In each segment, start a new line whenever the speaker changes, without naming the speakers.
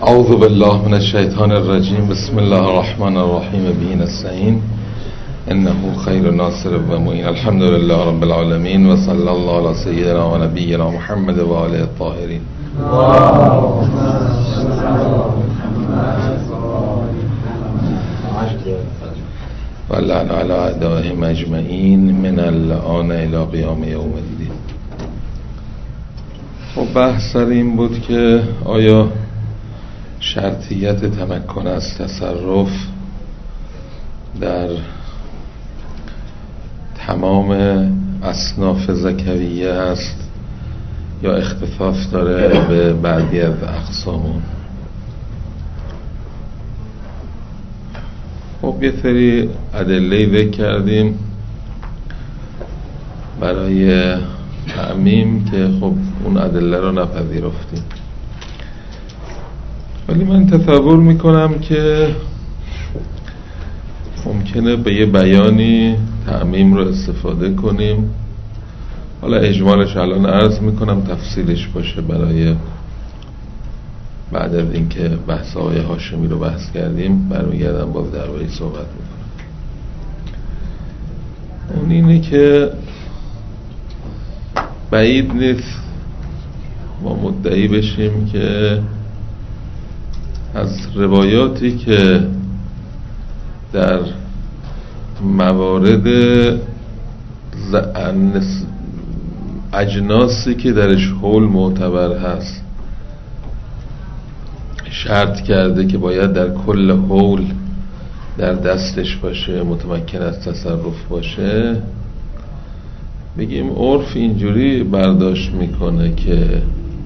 اعوذ بالله من الشیطان الرجیم. بسم الله الرحمن الرحیم. به نستعین انه خیر ناصر و معین. الحمد لله رب العالمین و صلی الله علی سیدنا و نبینا محمد و آله الطاهرین. و لعن علی اعدائهم اجمعین من الآن الی قیام یوم الدین. خب بحث سر این بود که آیا شرطیت تمکن از تصرف در تمام اصناف زکویه است یا اختصاص داره به بعضی از اقسامون. خب یه سری ادله ذکر کردیم برای تعمیم که خب اون ادله رو نپذیرفتیم، ولی من تصور میکنم که ممکنه به یه بیانی تعمیم رو استفاده کنیم. حالا اجمالش الان عرض میکنم، تفصیلش باشه برای بعد از اینکه بحث آقای هاشمی رو بحث کردیم برمیگردم باز درباره صحبت میکنم. اون اینه که بعید نیست ما مدعی بشیم که از روایاتی که در موارد اجناسی که درش حول معتبر هست شرط کرده که باید در کل حول در دستش باشه، متمکن از تصرف باشه، بگیم عرف اینجوری برداشت میکنه که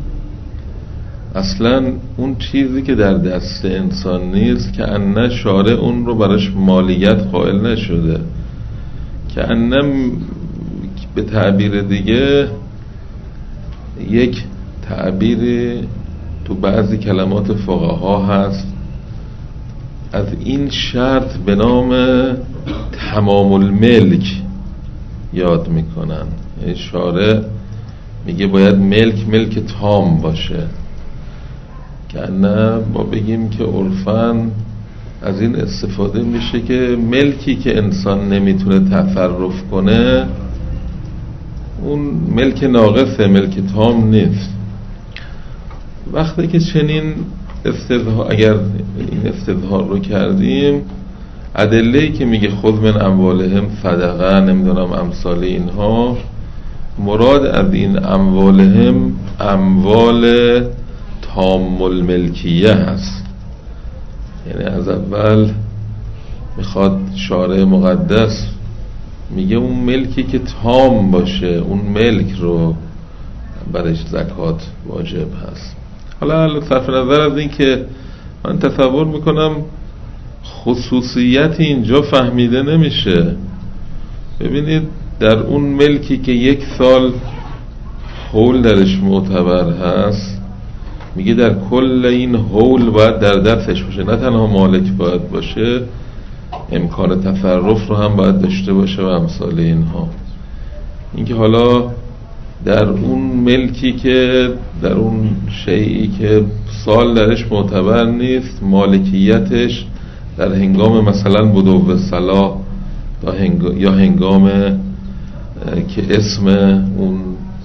اصلا اون چیزی که در دست انسان نیست که انه شارع اون رو براش مالیت قائل نشده، که انه به تعبیر دیگه یک تعبیری تو بعضی کلمات فقها هست از این شرط به نام تمام الملک یاد میکنن. شارع میگه باید ملک تام باشه، که نه ما بگیم که عرفاً از این استفاده میشه که ملکی که انسان نمیتونه تصرف کنه اون ملک ناقصه، ملک تام نیست. وقتی که چنین اگر این استظهار رو کردیم، ادله‌ای که میگه خذ من اموالهم صدقه نمیدونم امثال اینها، مراد از این اموالهم اموال تام الملکیه هست. یعنی از اول میخواد شارع مقدس میگه اون ملکی که تام باشه اون ملک رو برش زکات واجب هست. حالا صرف نظر از این که من تصور میکنم خصوصیت اینجا فهمیده نمیشه. ببینید در اون ملکی که 1 سال حول درش معتبر هست، میگه در کل این حول باید در دستش باشه، نه تنها مالک باید باشه، امکان تصرف رو هم باید داشته باشه و امثال اینها. اینکه حالا در اون ملکی که در اون شیئی که سال درش معتبر نیست، مالکیتش در هنگام مثلا بدو صلاح یا هنگام که اسم اون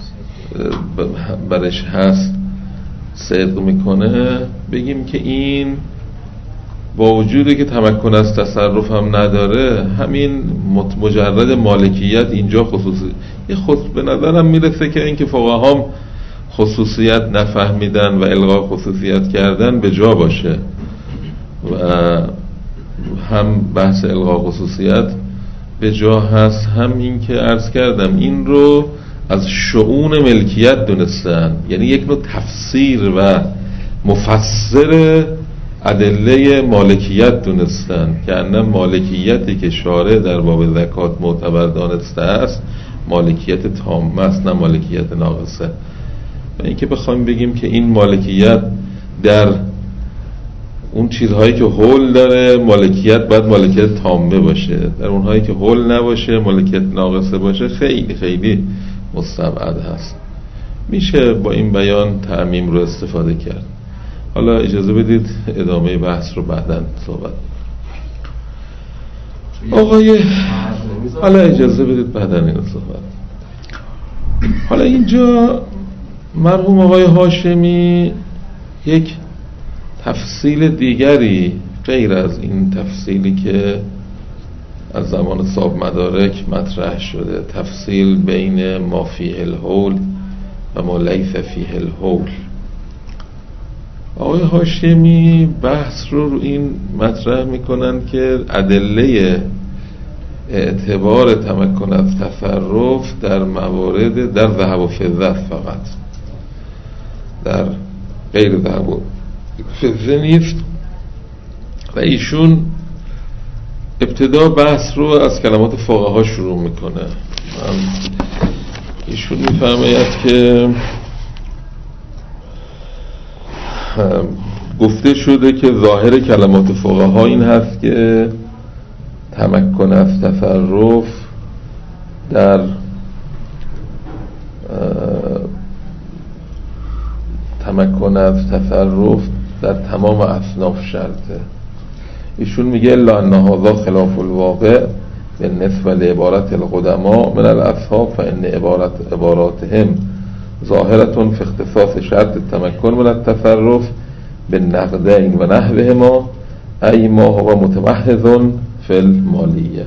برش هست صدق میکنه، بگیم که این با وجودی که تمکن از تصرف هم نداره، همین مجرد مالکیت اینجا به نظرم میرسه که این که فقهام خصوصیت نفهمیدن و الغا خصوصیت کردن به جا باشه، و هم بحث الغا خصوصیت به جا هست، هم این که عرض کردم این رو از شؤون ملکیت دونستن، یعنی یک نوع تفسیر و مفسر ادله مالکیت دونستن، که انم مالکیتی که شارع در باب زکات معتبر دانسته است مالکیت تامه است، نه مالکیت ناقصه. و اینکه بخوایم بگیم که این مالکیت در اون چیزهایی که حول داره مالکیت باید مالکیت تامه باشه، در اونهایی که حول نباشه مالکیت ناقصه باشه، خیلی خیلی مستبعد هست. میشه با این بیان تعمیم رو استفاده کرد. حالا اجازه بدید ادامه بحث رو بعداً صحبت. حالا اجازه بدید بعداً اینو صحبت. حالا اینجا مرحوم آقای هاشمی یک تفصیل دیگری غیر از این تفصیلی که از زمان صاحب مدارک مطرح شده، تفصیل بین ما فیه الحول و ما لیس فیه الحول، آقای هاشمی بحث رو این مطرح میکنن که ادله اعتبار تمکن از تصرف در موارد در ذهب و فضه فقط، در غیر ذهب و فضه نیست. و ایشون ابتدا بحث رو از کلمات فقها شروع میکنه. ایشون میفرماید که گفته شده که ظاهر کلمات فقها این هست که تمکن از تصرف در تمام اصناف شرطه. ایشون میگه الا ان هذا خلاف الواقع بالنسبه لعبارت القدماء من الاصحاب فان عباراتهم ظاهرة في اختصاص شرط التمكن من التصرف بالنقدين و نحوهما ای ما هو متمحض فی المالیه.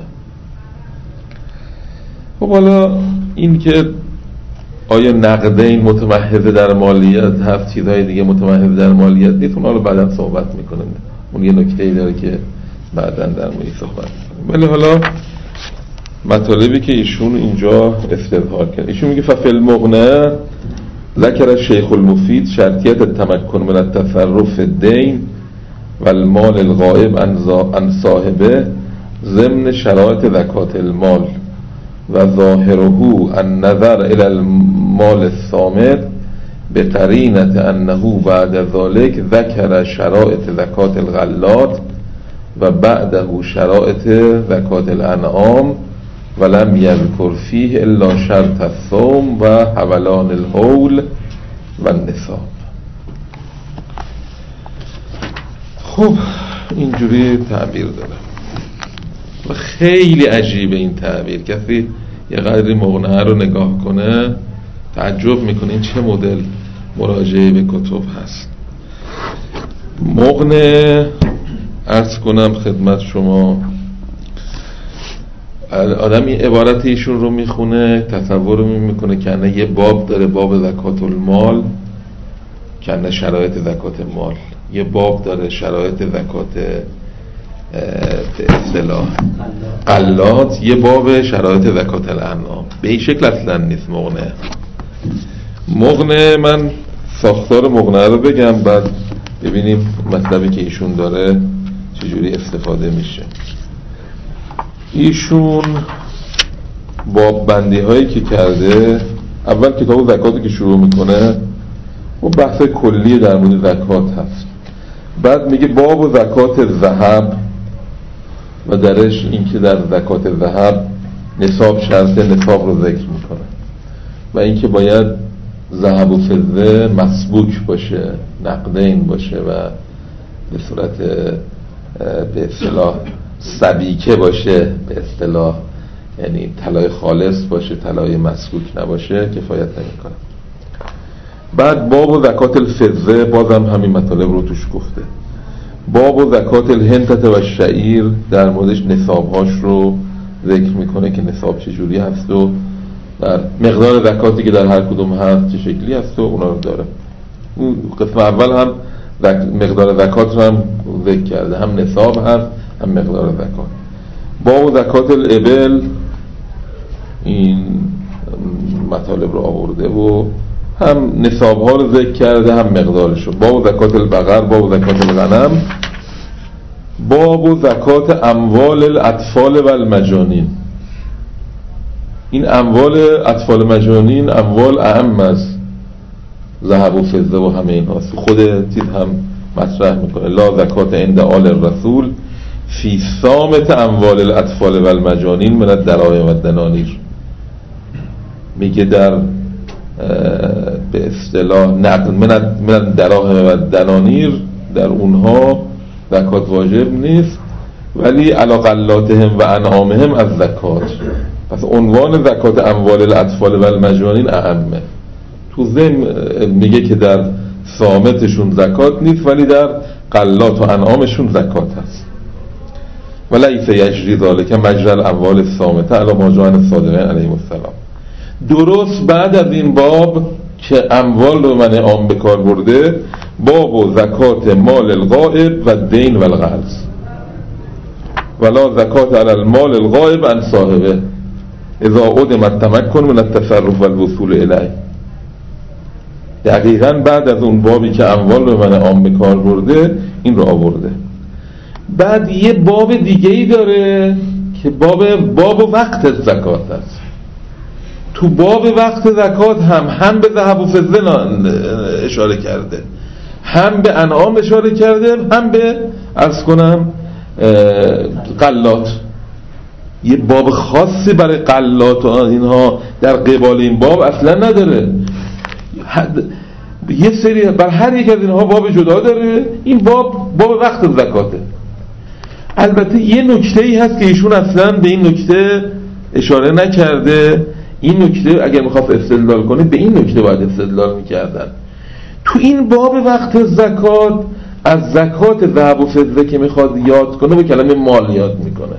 خب حالا این که آیا نقدین متمحض در مالیت هست، چیزهای دیگه متمحض در مالیت نیست، اون رو بعدا صحبت میکنیم. اون یه نکته‌ای داره که بعدا در موردش صحبت میکنیم. ولی حالا مطالبی که ایشون اینجا استظهار کرد، ایشون میگه ففی المغنی ذکر الشیخ المفید شرطیت التمکن من التصرف الدین و المال الغائب عن صاحبه ضمن شرایط زکات المال و ظاهره النظر الى المال الصامت بقرینة انه بعد ذلك ذکر شرایط زکات الغلات و بعده شرایط زکات الانعام ولم یذکر فیه الا شرط الصوم و حولان الحول و النصاب. خب اینجوری تعبیر داره و خیلی عجیبه این تعبیر. کسی یه قدری مغنه رو نگاه کنه تعجب میکنه این چه مدل مراجعه به کتب هست. مغنه عرض کنم خدمت شما، آدم این عبارت ایشون رو میخونه تصور میکنه که انه یه باب داره، باب زکات المال که انه شرایط زکات مال، یه باب داره شرایط زکات به اصطلاح غلات، یه باب شرایط زکات الانعام. به این شکل اصلا نیست مغنه. من ساختار مغنه رو بگم بعد ببینیم مطلبی که ایشون داره چجوری استفاده میشه. ایشون باب بندی هایی که کرده، اول کتاب زکاتی که شروع میکنه و بحث کلی در مورد زکات هست، بعد میگه باب و زکات ذهب و درش این که در زکات ذهب نصاب شرط نصاب رو ذکر میکنه و این که باید ذهب و فضه مسبوک باشه، نقدین باشه و به صورت به اصطلاح سبیکه باشه، به اصطلاح یعنی طلای خالص باشه، طلای مسبوک نباشه، کفایت نمیکنه. بعد باب و زکات الفضه بازم همین مطالب رو توش گفته. باب و زکات الهنتت و شعیر در موردش نصابهاش رو ذکر میکنه که نصاب چجوری هست و در مقدار زکاتی که در هر کدوم هست چه شکلی هست و اونا رو داره. اون قسم اول هم مقدار زکات رو هم ذکر کرده، هم نصاب هست هم مقدار زکات. باب و زکات الابل این مطالب رو آورده و هم نصاب ها رو ذکر کرده هم مقدارش رو. باب و زکات البقر، باب و زکات الغنم، باب و زکات اموال الاطفال و المجانین. این اموال اطفال مجانین اموال اهم از ذهب و فضه و همه این هاست. خود چیز هم مطرح میکنه لا زکات عند آل الرسول فی صامت اموال الاطفال و المجانین من الدراهم و الدنانیر. میگه در به اصطلاح نقد من دراهم و دنانیر در اونها زکات واجب نیست، ولی علی غلاتهم و انعامهم از زکات. پس عنوان زکات اموال الاطفال و المجانین اهمه. تو ضمن میگه که در صامتشون زکات نیست، ولی در غلات و انعامشون زکات هست. ولیس یجری ذلک مجری الاموال الصامته علی ما جاء عن الصادقین علیهم السلام. درست بعد از این باب که اموال رو من عام به کار برده، باب و زکات مال الغائب و دین و القرض، ولا زکات علی المال الغائب عن صاحبه اذا عدم التمکن من التصرف والوصول الیه. دقیقاً بعد از اون بابی که اموال رو من عام به کار برده این رو آورده. بعد یه باب دیگه ای داره که باب وقت زکات است. تو باب وقت زکات هم به ذهب و فضه اشاره کرده، هم به انعام اشاره کرده، هم به عرض کنم غلات. یه باب خاصی برای غلات و اینها در قبال این باب اصلا نداره. یه سری بر هر یک از اینها باب جدا داره. این باب وقت زکاته. البته یه نکته ای هست که ایشون اصلا به این نکته اشاره نکرده. این نکته اگر میخواست استدلال کنه به این نکته باید استدلال میکردن. تو این باب وقت زکات از زکات ذهب و فضه که میخواد یاد کنه با کلمه مال یاد میکنه.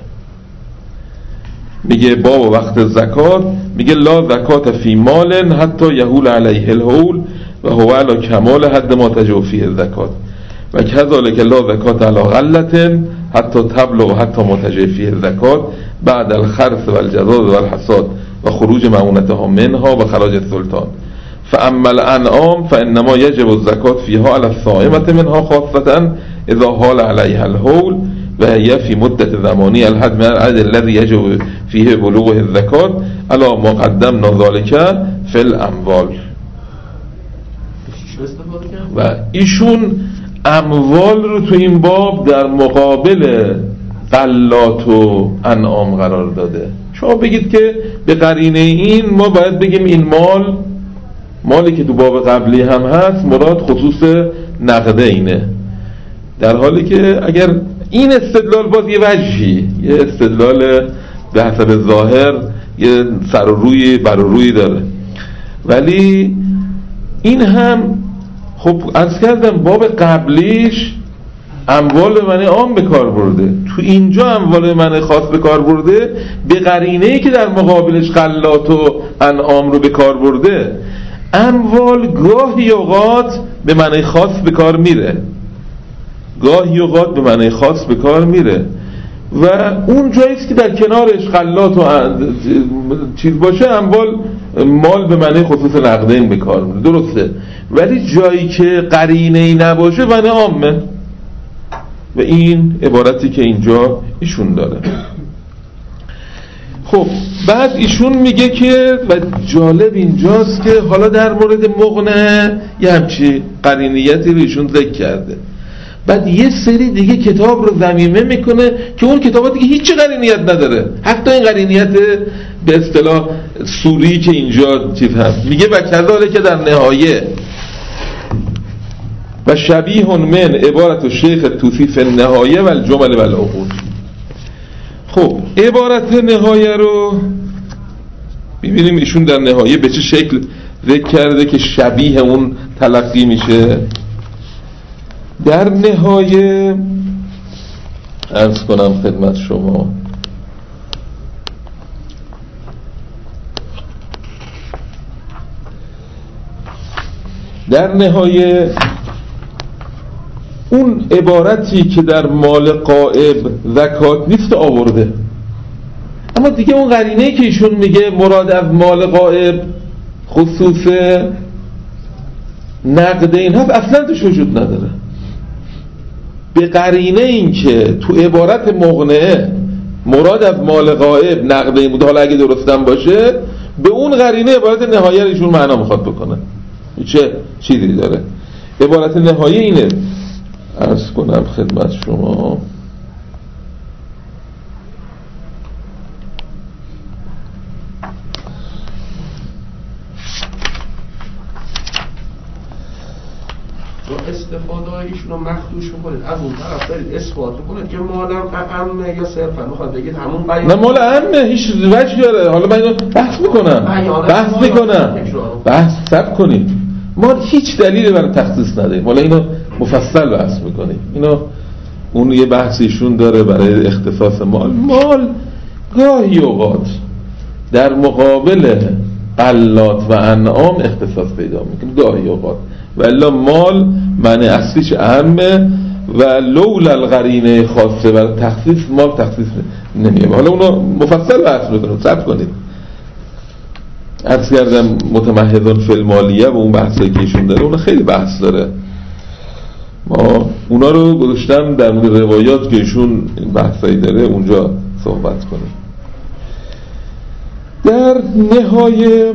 میگه باب وقت زکات، میگه لا زکات فی مال حتی یهول علیه الحول و هو علی کمال حد ما تجوفی زکات و کذالک لا زکات علی غلة حتی تبلغ حتی ما تجوفی زکات بعد الخرس و الجزاز و الحصاد و خروج معونتها منها و خراج السلطان. فاما الانعام فانما یجب الزکات فیها علی الصائمة منها خاصة اذا حال علیها الحول و هي فی مدت زمانی الحد من العدد الذي یجب فیه بلوغه الزکات علی ما قدمنا ذلك فی الاموال. و ایشون اموال رو تو این باب در مقابل غلات و انعام قرار داده. شما بگید که به قرینه این ما باید بگیم این مالی که تو باب قبلی هم هست مراد خصوص نقده اینه، در حالی که اگر این استدلال باز یه وجهی، یه استدلال به حسب ظاهر یه سر و روی بر و روی داره، ولی این هم خب عرض کردم باب قبلیش اموال من عام به کار برده، تو اینجا اموال من خاص به کار برده به قرینه‌ای که در مقابلش غلات و انعام رو به کار برده. اموال گاهی اوقات به معنی خاص به کار میره، گاهی اوقات به معنی خاص به کار میره و اون جاییست که در کنارش غلات و چیز باشه اموال مال به معنی خصوص نقدین به کار میره، درسته، ولی جایی که قرینه‌ای نباشه معنی عامه. و این عبارتی که اینجا ایشون داره. خب بعد ایشون میگه که و جالب اینجاست که حالا در مورد مغنه یه همچی قرینیتی رو ایشون ذکر کرده، بعد یه سری دیگه کتاب رو ضمیمه میکنه که اون کتابا دیگه هیچ قرینیت نداره، حتی این قرینیت به اصطلاح سوری که اینجا چیز هست. میگه و کذالک در نهایه و شبیه من عبارت شیخ توسی فی النهایه و الجمل و العقود. خب عبارت نهایه رو ببینیم ایشون در نهایه به چه شکل ذکر کرده که شبیه اون تلقی میشه. در نهایه عرض کنم خدمت شما در نهایه اون عبارتی که در مال غائب زکات نیست آورده، اما دیگه اون قرینه‌ای که ایشون میگه مراد از مال غائب خصوص نقد این هست اصلا توش وجود نداره. به قرینه این که تو عبارت مغنه مراد از مال غائب نقد این بود، حالا اگه درستم باشه به اون قرینه عبارت نهایه ایشون معنا میخواد بکنه. چه چیزی داره عبارت نهایه اینه. عرض کنم خدمت شما
ایشون رو مخدوش میکنید، از اون طرف دارید اثبات میکنید که مالم عمه یا صرفا میخواد بگید همون بیان.
نه مال عمه هیچ وجهی داره. حالا من اینو بحث میکنم بحث ثبت کنید. ما هیچ دلیلی برای تخصیص نداریم. حالا اینو مفصل بحث میکنیم. اینو اون یه بحثیشون داره برای اختصاص مال گاهی اوقات در مقابل غلات و انعام اختصاص پیدا میکنه گاهی اوقات، ولی مال معنی اصلیش اهمه و لولا القرینه خاصه و تخصیص مال تخصیص نمیه. حالا اونو مفصل بحث میکنم، ثبت کنید. عرض کردم متمهدون فی المالیه و اون بحثایی که ایشون داره اون خیلی بحث داره. ما اونا رو گذاشتم در مورد روایات که ایشون بحثایی داره اونجا صحبت کنیم. در نهایه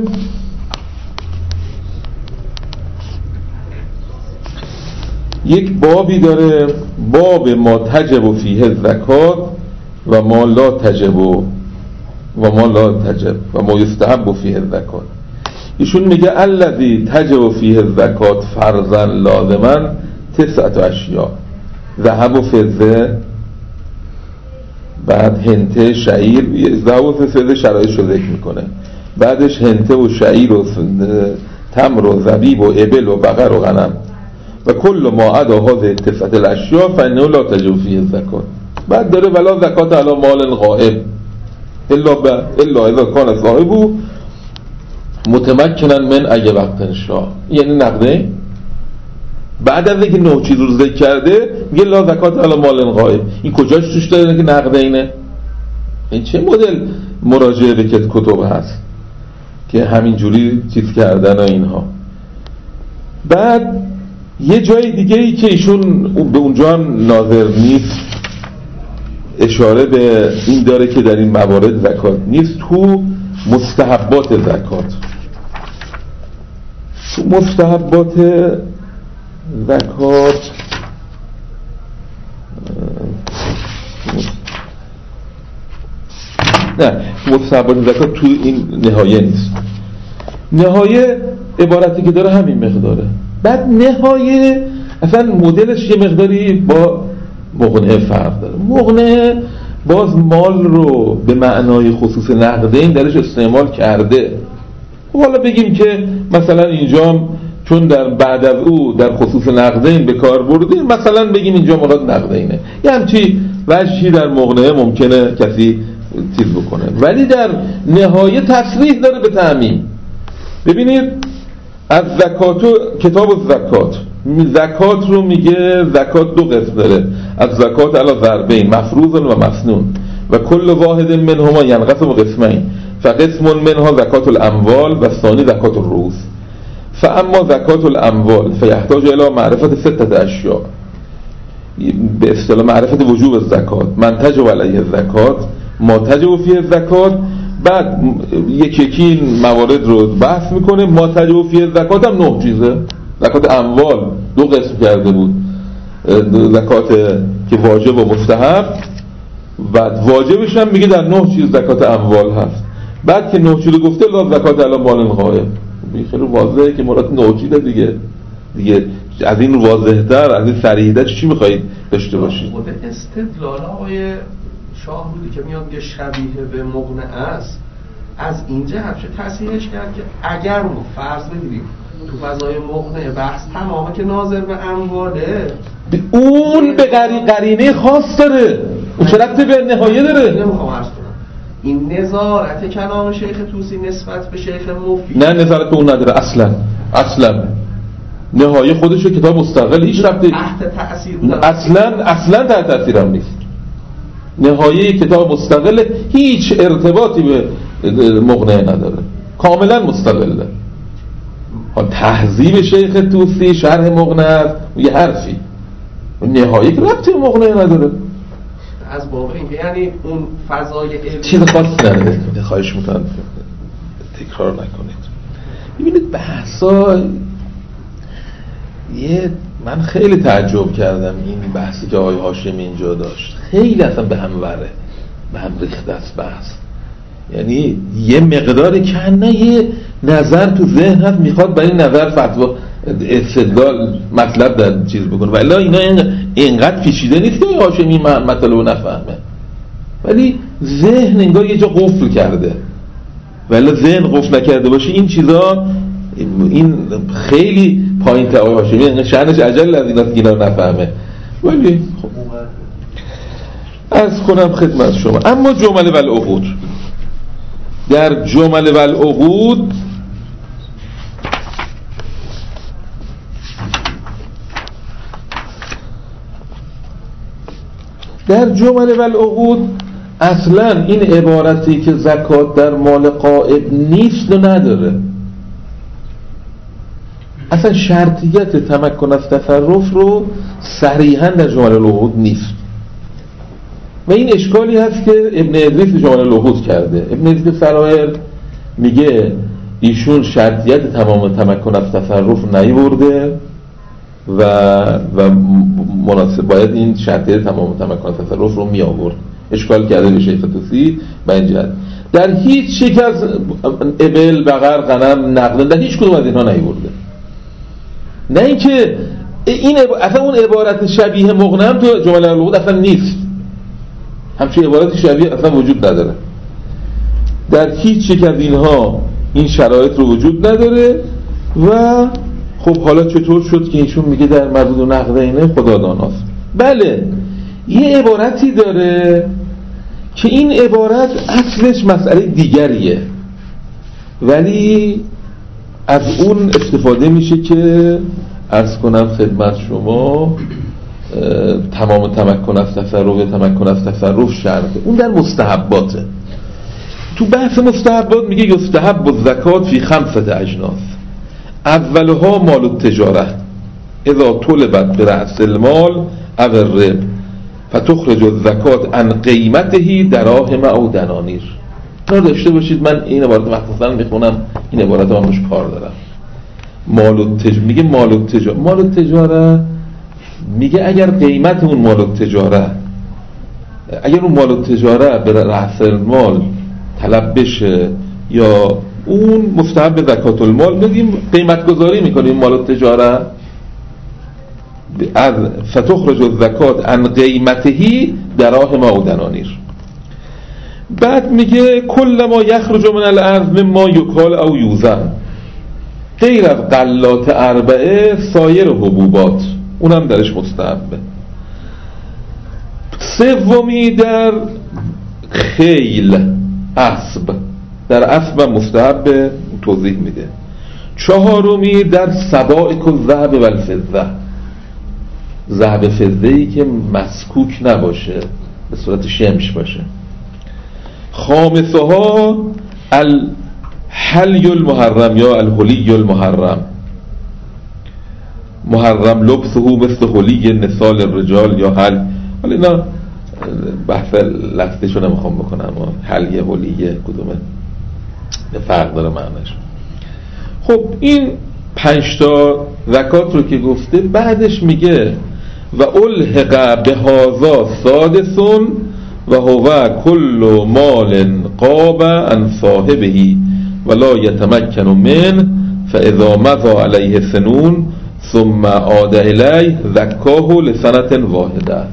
یک بابی داره، باب ما تجب فیه الزکات و ما لا تجب و ما لا تجب و ما یستحب فیه الزکات. ایشون میگه الذی تجب فیه الزکات فرضاً لازما 9 اشیاء: ذهب و فضه، بعد هنته، شعیر. ذهب و فضه شرایطش رو ذکر میکنه، بعدش هنته و شعیر و تمر و زبیب و ابل و بقر و غنم و کل ما عدا هذه 9 الاشیاء فانه لا تجب فیه الزکات. بعد داره ولا زکات علی مال غائب الا اذا کان صاحبه متمکنا من اگه وقت شاه، یعنی نقده. بعد از اینکه 9 چیز رو ذکر کرده میگه لا زکات علی مال غائب. این کجاش توش داره که نقده اینه؟ این چه مدل مراجعه به کتب هست که همینجوری چیز کردن و اینها. بعد یه جای دیگه ای که ایشون به اونجا ناظر نیست اشاره به این داره که در این موارد زکات نیست. تو مستحبات زکات، تو مستحبات زکات نه، مستحبات زکات تو این نهایه نیست. نهایه عبارتی که داره همین مقداره. بعد نهایه اصلا مدلش یه مقداری با مغنه فرق داره. مغنه باز مال رو به معنای خصوص نقدین درش استعمال کرده. حالا بگیم که مثلا اینجا چون در بعد از او در خصوص نقدین به کار برده، مثلا بگیم اینجا مراد نقدینه. یه همچی وجهی در مغنه ممکنه کسی چیز بکنه، ولی در نهایه تصریح داره به تعمیم. ببینید از زکات و کتاب الزکات، زکات رو میگه زکات 2 قسم داره: از زکات علی ضربین مفروض و مسنون و کل واحد منهما ینقسم قسمین فقسم منها زکات الاموال و ثانی زکات الرؤوس. فاما زکات الاموال فیحتاج الی معرفت 6 اشیاء، به اصطلاح معرفت وجوب الزکات، من تجب علیه الزکات، ما تجب فیه الزکات. بعد یکی این موارد رو بحث میکنه. ما تجب فیه الزکات هم 9 چیزه. زکات اموال 2 قسم کرده بود، زکات که واجب و مستحب. بعد واجبش هم میگه در 9 چیز زکات اموال هست. بعد که 9 چیز گفته لا زکات علی مال غائب. خیلی واضحه که مراد 9 چیزه دیگه از این واضح‌تر، از این صریح‌تر چی می‌خواید داشته باشید؟
خود استدلال آقای شاهرودی که میاد میگه شبیه به مغنه است، از اینجا همشه تصحیحش کرد که اگر ما فرض بگیریم تو فضای مغنه بحث تمامه که ناظر به امواله،
اون به قرینه خاص داره، اون چه ربطی به نهایه داره؟
نمیخوام عرض کنم این نظارت کلام شیخ طوسی نسبت به شیخ مفید،
نه نظارت به اون نداره اصلا نهایه خودشو کتاب مستقل، هیچ ربطی
تحت تأثیر بودن
اصلا تحت تأثیر هم نیست. نهایه کتاب مستقل، هیچ ارتباطی به مغنه نداره، کاملا مستقله. تهذیب شیخ طوسی شرح مغنه است یه حرفی، نهایه که ربطی به مغنه نداره.
از باب اینکه یعنی اون فضای
چیز خاصی نداره. خواهش میکنم تکرار نکنید. ببینید بحثا من خیلی تعجب کردم این بحثی که آقای هاشمی اینجا داشت، خیلی اصلا به هم وره، به هم ریخته است بحث. یعنی یه مقداری کنه یه نظر تو ذهن هست، میخواد برای نظر فتوا استدلال مطلب در چیز بکنه، ولی اینا اینقدر پیچیده نیست که هاشمی مطالب رو نفهمه، ولی ذهن انگار یه جا قفل کرده، ولی ذهن قفل نکرده باشه این چیزا، این خیلی پایین تر هاشمی انگار شأنش عجل از اینا اینا نفهمه. ولی خب عرض کنم خدمت شما. اما جمله و العقود، در جمله و العقود اصلا این عبارتی که زکات در مال غائب نیست و نداره، اصلا شرطیت تمکن از تصرف رو صریحا در جمله العقود نیست و این اشکالی هست که ابن ادریس جمله العقود کرده. ابن ادریس سرایر میگه ایشون شرطیت تمام تمکن از تصرف نیورده و مناسب باید این شرطیت تمام تمکن از تصرف رو می آورد. اشکال کرده به شیخ توسی و این جهت در هیچ یک از ابل، بقر، غنم، نقل، در هیچ کدوم از اینها نیورده. نه اینکه این اصلا اون عبارت شبیه مغنم تو جمله العقود اصلا نیست، همچون عبارت شبیه اصلا وجود نداره، در هیچ یک از اینها این شرایط رو وجود نداره. و خب حالا چطور شد که ایشون میگه در مربوط و نقدینه خدا داناست؟ بله یه عبارتی داره که این عبارت اصلش مسئله دیگریه، ولی از اون استفاده میشه که عرض کنم خدمت شما تمام تمکن از تصرف، تمکن از تصرف شرطه. اون در مستحباته. تو بحث مستحبات میگه یستحب الزکات فی 5 اجناس، اولها مال التجاره اذا طلبت برأس المال او الرب فتخرج الزکات عن قیمته دراهم او دنانیر. داشته باشید، من این عبارت مخصوصا میخونم، این عبارت من روش کار دارم. میگه مال التجاره میگه اگر قیمت اون مال التجاره، اگر اون مال التجاره به رأس المال طلب بشه یا اون مستحب زکات المال بدیم، قیمت گذاری میکنیم مال التجاره، از فتخرج الزکات عن قیمته دراهم او دنانیر. بعد میگه کل ما یخرج من الارض مما یکال او یوزن غیر از غلات اربعه سایر حبوبات، اونم درش مستحبه. سومی در خیل، اسب، در اسب مستحبه، توضیح میده. چهارمی در سبائک الذهب و الفضه، ذهب فضه‌ای که مسکوک نباشه، به صورت شمش باشه. خامسها الحلی المحرم یا الحلی المحرم، محرم لبسه مثل حلی نسال الرجال یا حل. حالا اینا بحث لفظیشو نمیخوام بکنم، حلیه حلیه کدومه فرق داره معنیش. خب این 5 تا زکات رو که گفته، بعدش میگه و الحق بهذا سادسون و هو کل مال قاب عن صاحبه ولا يتمكن من فاذا مضى عليه سنون ثم عاد الیه زکاه لسنة واحده.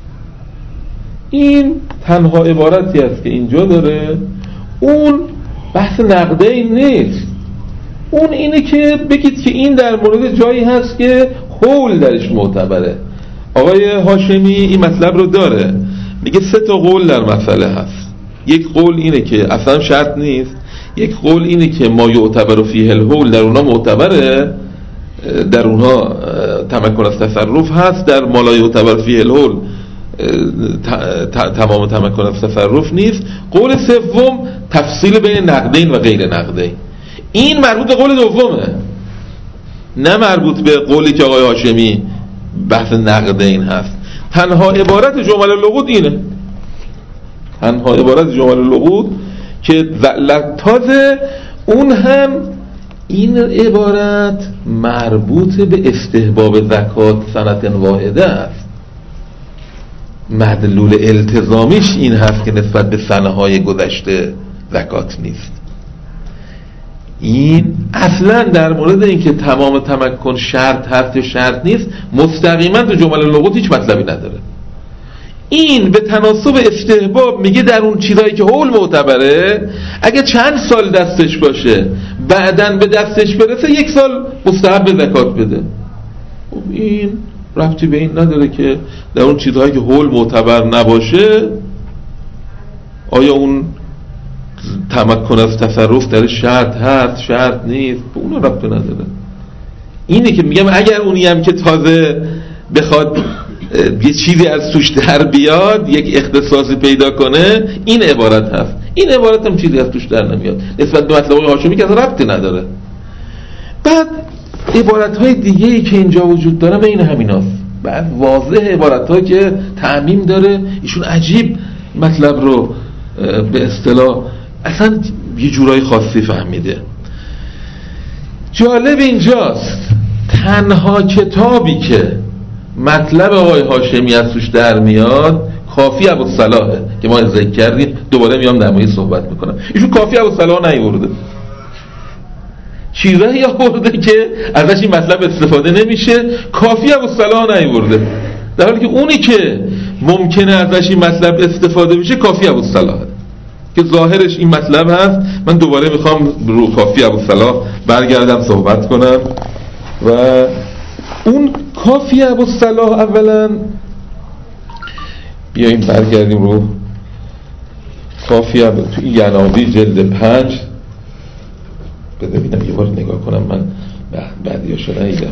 این تنها عبارتی است که اینجا داره. اون بحث نقدین نیست، اون اینه که بگید که این در مورد جایی هست که حول درش معتبره. آقای هاشمی این مطلب رو داره، میگه 3 تا قول در مسئله هست. یک قول اینه که اصلا شرط نیست، یک قول اینه که ما یعتبر فیه الحول، در اونها معتبره، در اونها تمکن از تصرف هست، در ما لا یعتبر فیه الحول تمام تمکن از تصرف نیست. قول سوم تفصیل بین نقدین و غیر نقدین. این مربوط به قول دومه، نه مربوط به قولی که آقای هاشمی بحث نقدین هست. تنها عبارت جمله العقود اینه، تنها عبارت جمله العقود که تازه اون هم این عبارت مربوط به استحباب زکات سنة واحده است. مدلول التزامیش این هست که نسبت به سنه های گذشته زکات نیست. این اصلا در مورد اینکه تمام تمکن شرط هست یا شرط نیست مستقیما تو جمله لغات هیچ مطلبی نداره. این به تناسب استحباب میگه در اون چیزایی که حول معتبره اگه چند سال دستش باشه بعدن به دستش برسه 1 سال مستحب به زکات بده. خب این ربطی به این نداره که در اون چیزهایی که حول معتبر نباشه آیا اون تمکن از تصرف در شرط هست شرط نیست، به اون ربطی نداره. اینه که میگم اگر اونی هم که تازه بخواد یه چیزی از توش در بیاد یک اختصاصی پیدا کنه این عبارت هست، این عبارت هم چیزی از توش در نمیاد نسبت به مطلب هاشمی که اصلا ربطی نداره. بعد عبارت‌های دیگه‌ای که اینجا وجود داره بین همیناست. بعد واضح عبارت‌ها که تعمیم داره، ایشون عجیب مطلب رو به اصطلاح اصلا یه جورای خاصی فهمیده. جالب اینجاست تنها کتابی که مطلب آقای هاشمی از توش در میاد کافی ابوالصلاحه که ما ذکر کردیم، دوباره میام در موردش صحبت میکنم. ایشون کافی ابوالصلاح نیورده، چیزایی آورده که ازش این مطلب استفاده نمیشه، کافی ابوالصلاح نیورده، در حالی که اونی که ممکنه ازش این مطلب استفاده بشه کافی ابوالصلاحه که ظاهرش این مطلب هست. من دوباره میخوام رو کافی ابوالصلاح برگردم صحبت کنم و اون کافی ابوالصلاح اولا بیاییم برگردیم رو کافی تو یناوی جلد 5 ببینم یه بار نگاه کنم، من بعدیاشو ندیدم.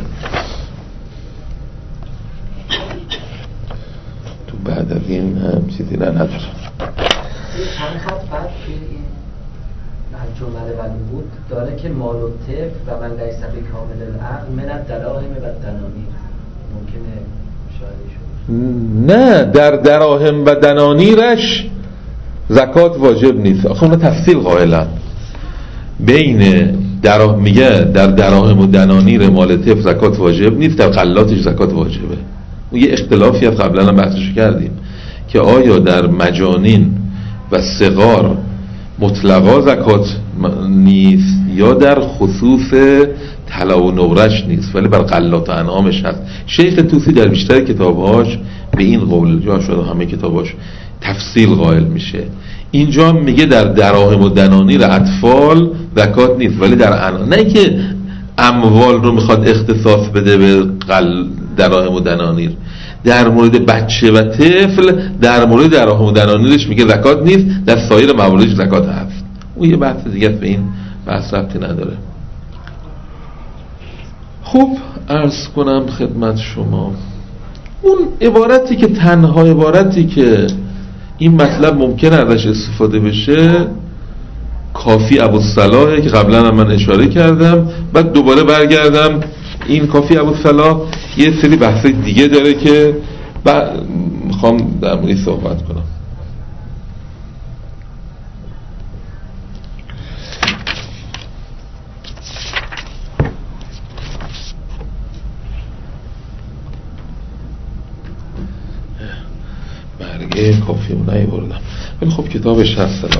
تو بعد از این هم چیزی نداره.
چند خط بعد توی این جمله بعدی بود داره که مال و طف و من لیس بکامل العقل من الدراهم و الدنانیر. ممکنه شاید شد
نه، در دراهم و دنانیرش زکات واجب نیست. آخه اونا تفصیل قائلن بین میگه در دراهم و دنانیر مال طف زکات واجب نیست، در غلاتش زکات واجبه. اون یه اختلافی از قبلا هم بحثش کردیم که آیا در مجانین و صغار مطلقا زکات نیست یا در خصوص طلا و نقرش نیست، ولی بر غلات و انعامش هست. شیخ طوسی در بیشتر کتابهاش به این قول، یا شاید همه کتاباش تفصیل قائل میشه. اینجا میگه در دراهم و دنانیر اطفال زکات نیست، ولی در نه که اموال رو میخواد اختصاص بده به دراهم و دنانیر، در مورد بچه و طفل در مورد دراهم و دنانیرش میگه زکات نیست، در سایر مواردش زکات هست. اون یه بحث دیگه به این بحث ربطی نداره. خب عرض کنم خدمت شما اون عبارتی که تنها عبارتی که این مطلب ممکنه ازش استفاده بشه کافی ابوالصلاحه که قبلا هم من اشاره کردم. بعد دوباره برگردم این کافی ابوالصلاح یه سری بحث دیگه داره که میخوام در موردش صحبت کنم. برگه کافی رو نیاوردم ولی خب کتابش هست الان.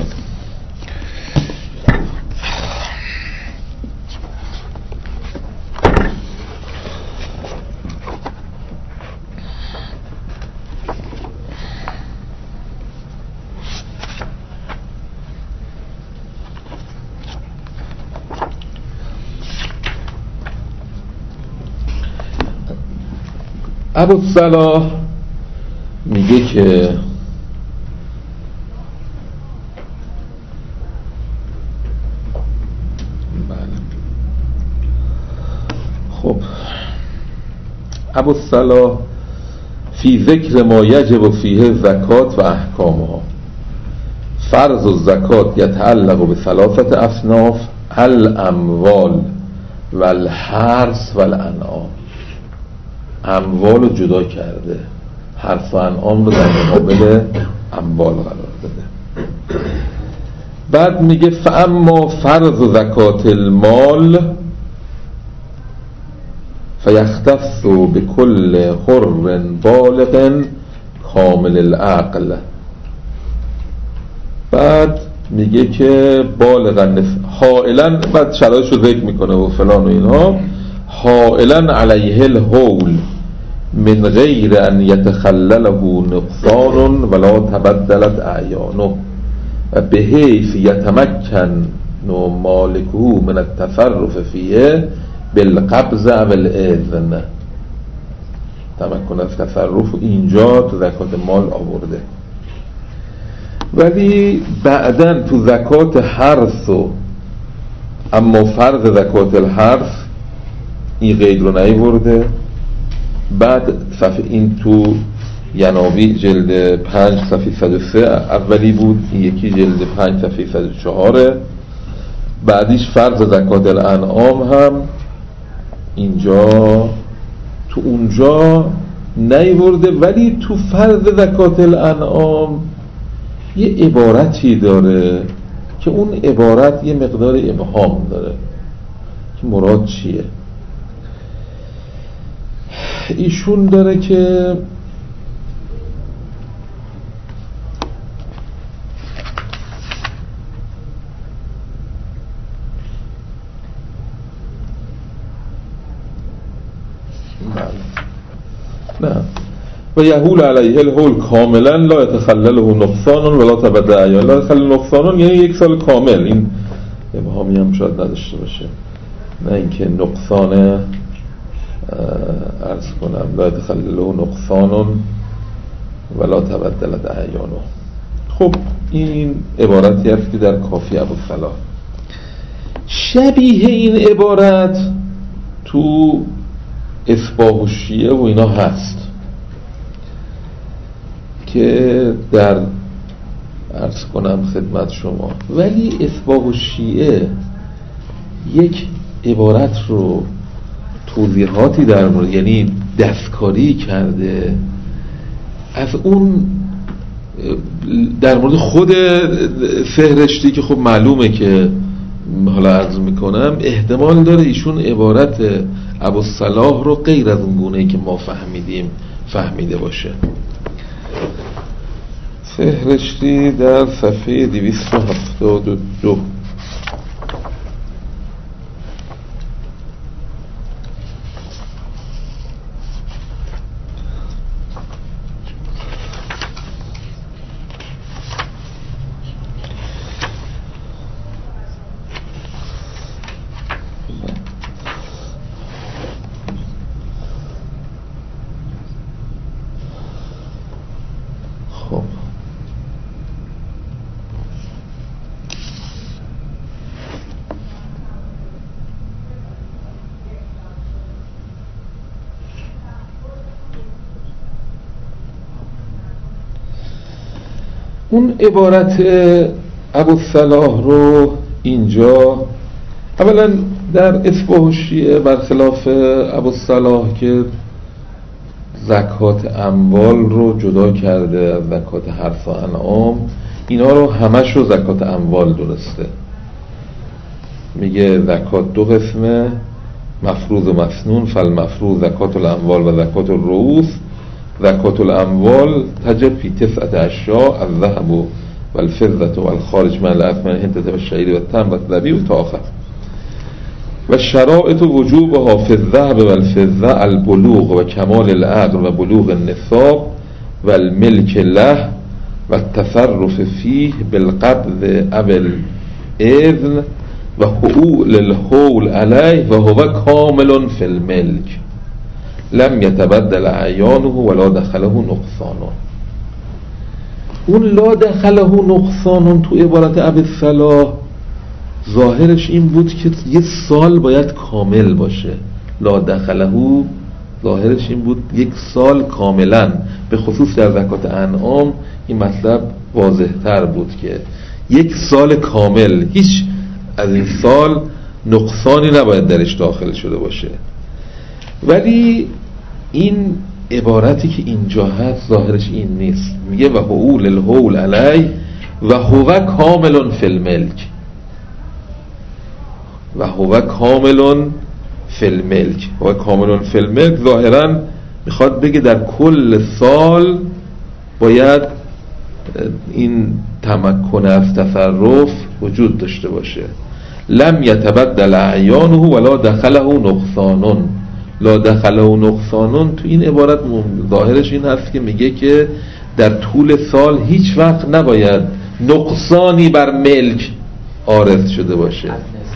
ابوالصلاح میگه که بله خب ابوالصلاح فی ذکر ما یجب فیه زکات و احکامها فرض الزکات یتعلق به ثلاثه اصناف الاموال و الحرث و الانعام. اموال رو جدا کرده، حرث و انعام رو در مقابل اموال قرار داده. بعد میگه فاما فرض زکات المال فیختص بكل حر بالغ کامل العقل. بعد میگه که بالغ حائلا، بعد شرایطش رو ذکر میکنه و فلان و اینها، حائلا علیه الهول من غیر ان یتخلله نقصان ولا تبدلت اعیانه و به حیث یتمکن مالکه من التصرف فیه بالقبض و الاذن. تمکن از تصرف اینجا تو زکات مال آورده، ولی بعدن تو زکات حرث و اما فرض زکات الحرث این قید رو نیورده. بعد صفحه این تو یناوی جلد 5 صفحه 103 اولی بود، این یکی جلد 5 صفحه 104. بعدیش فرض زکات الانعام هم اینجا تو اونجا نیورده، ولی تو فرض زکات الانعام یه عبارتی داره که اون عبارت یه مقدار ابهام داره که مراد چیه. ایشون داره که نه و یهول علیه الهول کاملا لا یتخلله نقصان ولا تبدل اعیان. لا یتخلل نقصان یعنی یک سال کامل، این ابهامی هم شاید نداشته باشه، نه اینکه نقصان عرض کنم لا یتخلله نقصان ولا تبدلت اعیانه. خب این عبارتی است که در کافی ابوالصلاح. شبیه این عبارت تو اصباح الشیعه و اینا هست که در عرض کنم خدمت شما، ولی اصباح الشیعه یک عبارت رو توضیحاتی در مورد، یعنی دستکاری کرده از اون در مورد خود فهرشتی که خب معلومه که حالا عرض میکنم احتمال داره ایشون عبارت ابوالصلاح رو غیر از اون گونه‌ای که ما فهمیدیم فهمیده باشه. فهرشتی در صفحه 272. اون عبارت ابوالصلاح رو اینجا اولا در اصباح الشیعه برخلاف ابوالصلاح که زکات اموال رو جدا کرده از زکات حرث و انعام، اینا رو همش رو زکات اموال درسته. میگه زکات دو قسمه، مفروض و مسنون. فالمفروض زکات الاموال و زکات الرؤوس. زکات الاموال تجب فی 9 اشیاء: الذهب والفضة والخارج من الاثمان الحنطة والشعير والتمر والزبيب و تا آخر. و شرائط وجوبها فی الذهب والفضة البلوغ و کمال العقل و بلوغ النصاب و الملک له و التصرف فیه بالقبض او الاذن و حقوق الحول علیه و هو کامل فی الملک لم یتبدل اعیانه ولا دخله نقصانه. اون لا دخله نقصانه تو عبارت ابوالصلاح ظاهرش این بود که یه سال باید کامل باشه. لا دخله ظاهرش این بود یک سال کاملا، به خصوص در زکات انعام این مطلب واضح تر بود که یک سال کامل، هیچ از این سال نقصانی نباید درش داخل شده باشه. ولی این عبارتی که اینجا هست ظاهرش این نیست. میگه و حقوق الحول علی و هو کامل فی الملک و هو کامل فی الملک. و کامل فی الملک ظاهرا میخواد بگه در کل سال باید این تمکن از تصرف وجود داشته باشه. لم یتبدل اعیانه ولا دخله نقصان. لا دخله نقصان تو این عبارت ظاهرش این هست که میگه که در طول سال هیچ وقت نباید نقصانی بر ملک عارض شده باشه.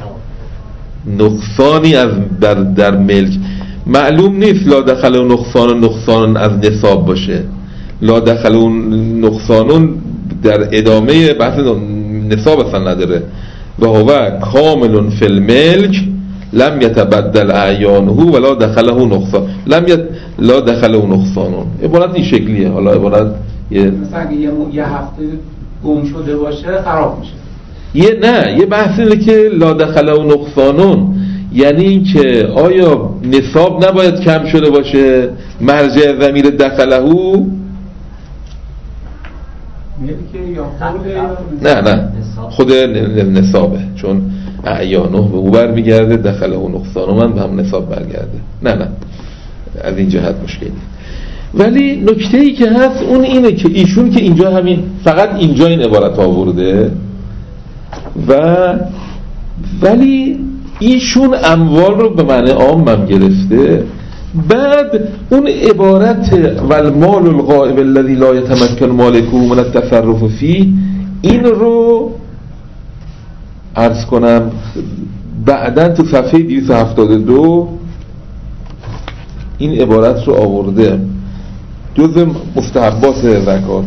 نقصانی از در ملک معلوم نیست. لا دخل نقصان از نصاب باشه. لا دخل نقصان در ادامه بحث نصاب اصلا نداره. و هو کامل فی الملک لم یتبدل اعیانه ولا دخله نقصان. لا دخله نقصان. عبارت این شکلیه. حالا عبارت
مثلا یه هفته گم شده باشه خراب میشه.
یه بحث اینه که لا دخله و نقصانون، یعنی این که آیا نصاب نباید کم شده باشه. مرجع ضمیر دخلهو نه خود نصابه، چون اعیانه به او برمیگرده، دخله و نقصانو من به هم نصاب برگرده. نه از این جهت مشکلی. ولی نکته‌ای که هست اون اینه که ایشون که اینجا همین فقط اینجا این عبارت آورده ولی ایشون اموال رو به معنی عام هم گرفته. بعد اون عبارت والمال الغائب الذي لا يتمكن مالكه من التصرف فيه، این رو عرض کنم بعداً تو صفحه 272 این عبارت رو آورده جز مستحبات زکات.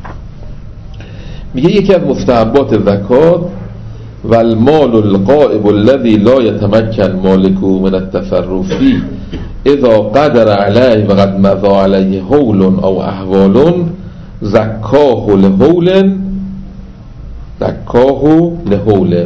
میگه یکی از مستحبات زکات والمال الغائب الذي لا يتمكن مالكه من التصرف فيه اذا قدر عليه وقد مضى عليه حول او احوال زکاه لحول.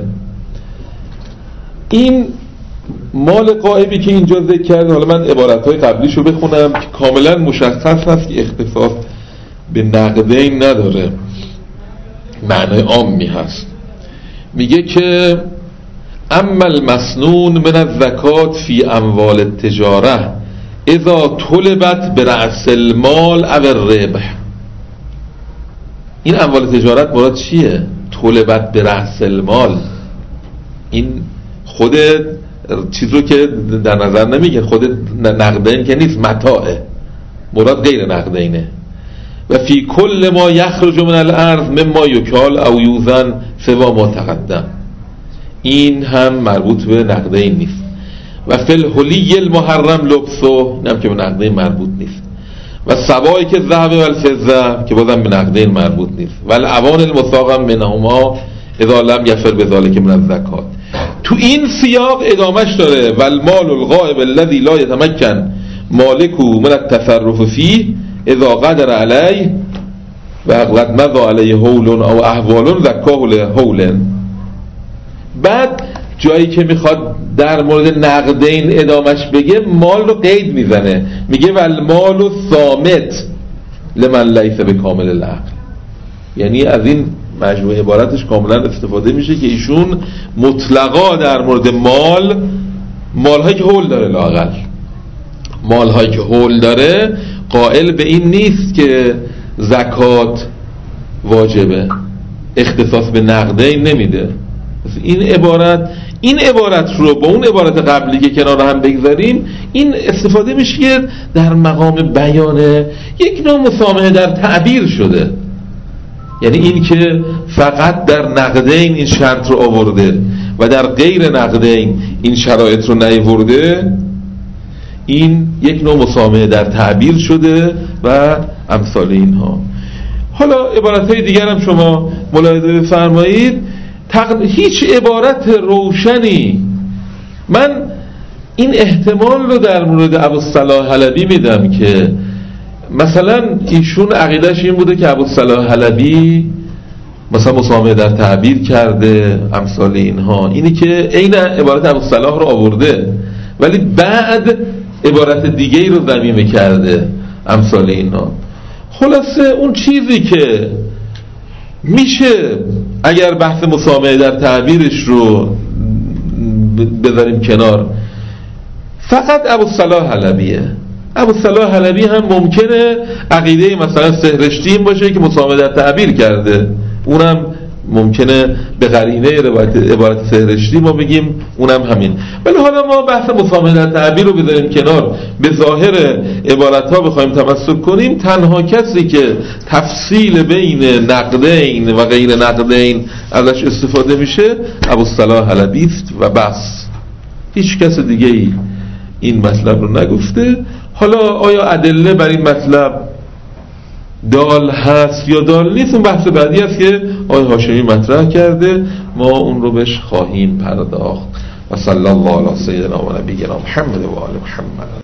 این مال غائبی که اینجا ذکر کرد، حالا من عبارتهای قبلیشو بخونم که کاملا مشخص هست که اختصاص به نقدین نداره، معنای عامی هست. میگه که اما المسنون من الزکات فی اموال التجاره اذا طلبت برأس المال او الربح. این اموال تجارت مراد چیه؟ طلبت برأس المال، این خود چیز رو که در نظر نمیگه، خود نقدین که نیست، متاعه، مراد غیر نقدینه. و فی کل ما یخرج من الارض مما یکال او یوزن سوا ما تقدم، این هم مربوط به نقدین نیست. و فی الحلی المحرم لبسه، این هم که به نقدین مربوط نیست. و سوایی که ذهب و الفضه که بازم به نقدین مربوط نیست. و الاوان المساقم منهما اذا لم یفر بذالک من الزکات. تو این سیاق ادامش داره والمال الغائب الذي لا يتمكن مالكه من التصرف فيه اذا قدر علیه و قد مضى علیه حول او احوال زکاه لحول. بعد جایی که میخواد در مورد نقدین ادامش بگه مال رو قید میزنه، میگه والمال ثامت لمن لیس بکامل العقل. یعنی از این مجموعه عبارتش کاملا استفاده میشه که ایشون مطلقا در مورد مالهایی که حول داره، لااقل مالهایی که حول داره قائل به این نیست که زکات واجبه، اختصاص به نقدین نمیده. این عبارت رو با اون عبارت قبلی که کنار هم بگذاریم، این استفاده میشه که در مقام بیان یک نوع مسامحه در تعبیر شده. یعنی این که فقط در نقدین این شرط رو آورده و در غیر نقدین این شرایط رو نیاورده، این یک نوع مسامحه در تعبیر شده و امثال اینها. حالا عبارتهای دیگر هم شما ملاحظه بفرمایید. هیچ عبارت روشنی، من این احتمال رو در مورد ابوالصلاح حلبی میدم که مثلا ایشون عقیدش این بوده که ابوالصلاح حلبی مثلا مسامحه در تعبیر کرده، امثال اینها، اینی که عین عبارت ابوالصلاح رو آورده ولی بعد عبارت دیگه رو ضمیمه کرده، امثال اینها. خلاصه اون چیزی که میشه اگر بحث مسامحه در تعبیرش رو بذاریم کنار، فقط ابوالصلاح حلبیه. ابوالصلاح حلبی هم ممکنه عقیده مثلا سهرشتی این باشه که مسامه در تعبیر کرده، اونم ممکنه به قرینه عبارت سهرشتی ما بگیم اونم همین. ولی حالا ما بحث مسامه در تعبیر رو بذاریم کنار، به ظاهر عبارت ها بخوایم تمسک کنیم، تنها کسی که تفصیل بین نقدین و غیر نقدین ازش استفاده میشه ابوالصلاح حلبی است و بس، هیچ کس دیگه ای این مطلب رو نگفته. حالا آیا ادله بر این مطلب دال هست یا دال نیست، اون بحث بعدی است که آقای هاشمی مطرح کرده، ما اون رو بهش خواهیم پرداخت. و صلی الله علی سیدنا و نبینا محمد و آل محمد.